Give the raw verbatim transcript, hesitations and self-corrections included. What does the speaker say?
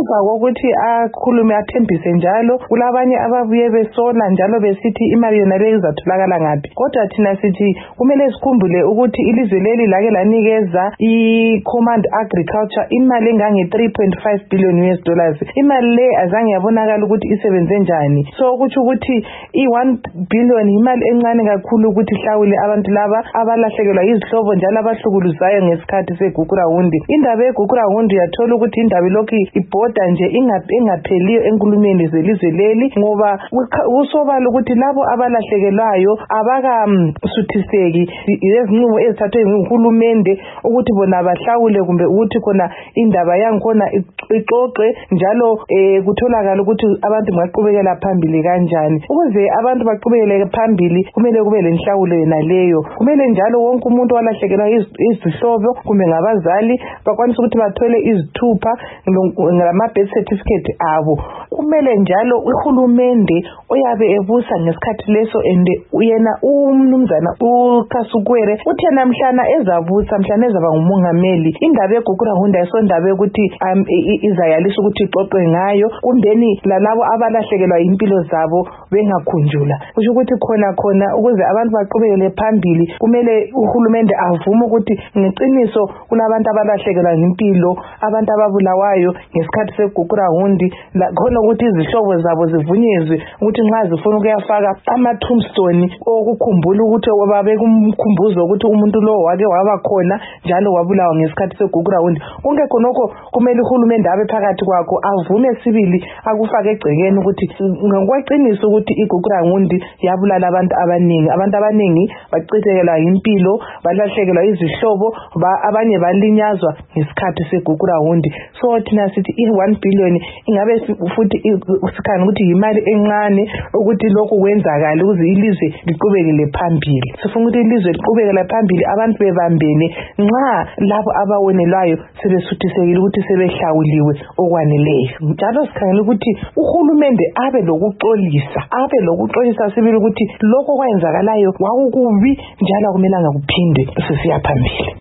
ngemva kokuthi akhulume athembise njalo kulabanye ababuye besola njalo besithi imali yona le izatholakala ngaphi. Kodwa thina sithi kumele sikhumbule ukuthi ilizwe leli lake lanikeza i-Command Agriculture imali engange three point five billion U S dollars. Imali le azange yabonakala ukuthi isebenze njani. So kuthi ukuthi i-one billion imali encane kakhulu ukuthi hlawule abantu laba abalahlekelwa izihlobo njalo abahlukuluzayo ngesikhathi seGugurawundi. Indaba yeGugurawundi yathola ukuthi indaba lokhu ibhoda nje ingapheliyo enkulumeni zelizwe leli ngoba kusobala ukuthi labo abalahlekelwayo abakamsuthiseki izinqumo ezithathwe nguhulumende ukuthi bona bahlawule kumbe ukuthi khona indaba yankhona ixoxe njalo kutholakala ukuthi abantu baqhubekela phambili kanjani. Ukuze abantu baqhubekele phambili kumele kube lenhlawulo yena leyo. Kumele njalo wonke umuntu walahlekelwa izihlobo kumbe ngabazali bakwanisa ukuthi bathole izithupha ngama birth certificate abo. Kumele njalo uhulumende oyabe ebusa ngesikhathi leso ende uyena umnumzana uKasukwere uthi namhlanje ezabusa mhlanje ezaba ngumongameli indaba yeGugurawundi ayisondaba ukuthi izayalisa ukuthi ixoxwe ngayo kumbeni lalabo abalahlekelwa impilo zabo bengakhunjula. Kusho ukuthi khona khona ukuze abantu baqhubekele phambili kumele uhulumende avume ukuthi ngeqiniso kunabantu abalahlekelwa impilo abantu ababulawayo ngesikhathi seGugurawundi khona ukuthi izihlobo zabo zivunyezwe ukuthi nxa zifuna ukuyafaka ama tombstone okukhumbula ukuthi babe kumkhumbuzo ukuthi umuntu lo wake waba khona njalo wabulawa ngesikhathi seGugurawundi. Konke khonoko kumele uhulumende abe phakathi kwakho avume sibili akufake egcekeni ukuthi ngokweqiniso ukuthi iGugurawundi yabulala abantu abaningi abantu abaningi bacithekelwa impilo balahlekelwa izihlobo abanye balinyazwa ngesikhathi seGugurawundi. So thina sithi i-one billion ingabe futhi usikhani ukuthi imali encane ukuthi lokho kwenzakala ukuze ilizwe liqhubekele phambili. Sifuna ukuthi ilizwe liqhubekele phambili abantu bebambene nxa labo abawonelwayo sebesuthisekile ukuthi sebehlawuliwe okwaneleyo. Njalo sikhangela ukuthi uhulumende abe lokuxolisa abe lokuxolisa sibili ukuthi lokho kwenzakalayo wakukubi njalo akumelanga kuphinde sesiya phambili.